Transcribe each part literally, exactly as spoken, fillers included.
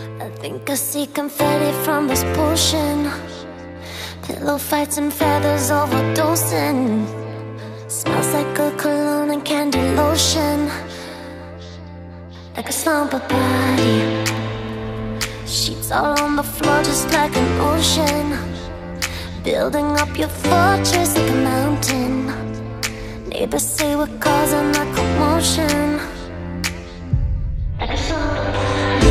I think I see confetti from this potion. Pillow fights and feathers overdosing. Smells like a cologne and candy lotion. Like a slumber party. Sheets all on the floor just like an ocean. Building up your fortress like a mountain. Neighbors say we're causing a commotion. Like a slumber party.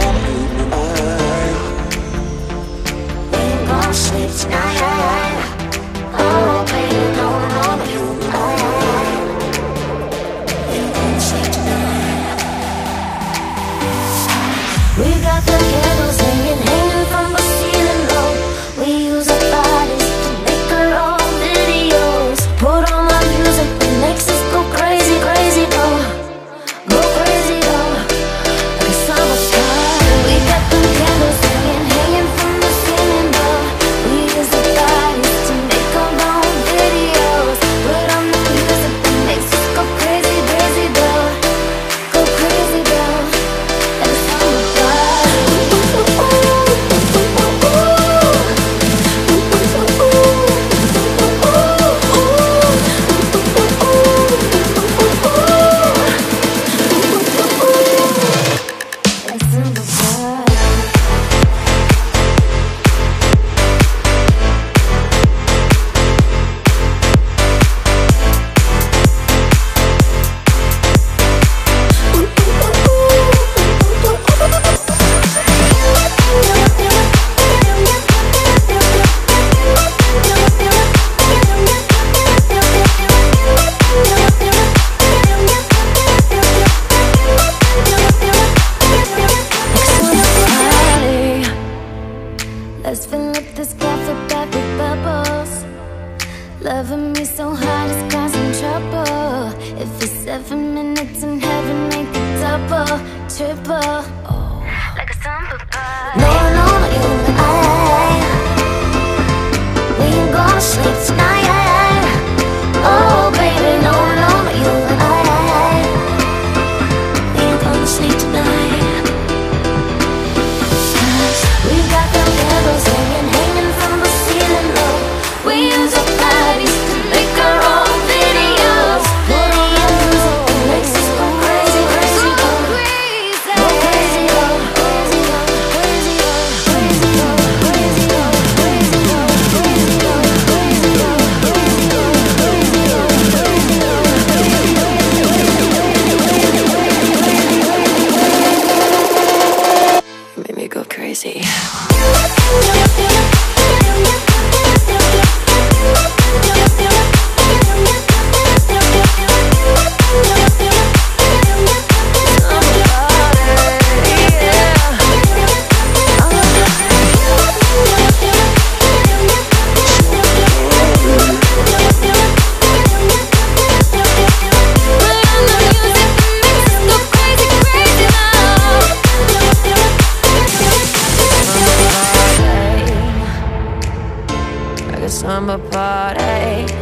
We ain't gon' sleep tonight. Oh baby, no, no, you mine. We ain't gon' sleep tonight. We got the candles hanging, hanging from the ceiling low. We use our bodies to make our own videos. Put on the music that makes us go crazy, crazy, go, go crazy, go. Like a summer party. We got the candles hanging, hanging from the ceiling low. We use our bodies to make our own videos. Put on the music that makes us go crazy, crazy, go, go crazy, go. Like a summer party. Let's fill up this cafe back with bubbles. Loving me so hard it's causing trouble. If it's seven minutes in heaven, make it double, triple. Oh, like a summer party. No, no, you and I, we ain't gon' sleep tonight. Oh, baby, no, no, you and I, we ain't gon' sleep tonight. We got the candles hanging, hanging from the ceiling low. We use our bodies to make our own videos. Put on the music that makes us go crazy, crazy, go, go crazy, go, crazy, go, crazy, go, crazy, go, crazy, go, crazy, go, crazy, go, crazy, go, crazy, go, crazy, go, crazy, go, crazy, go. Make me go crazy. Summer party.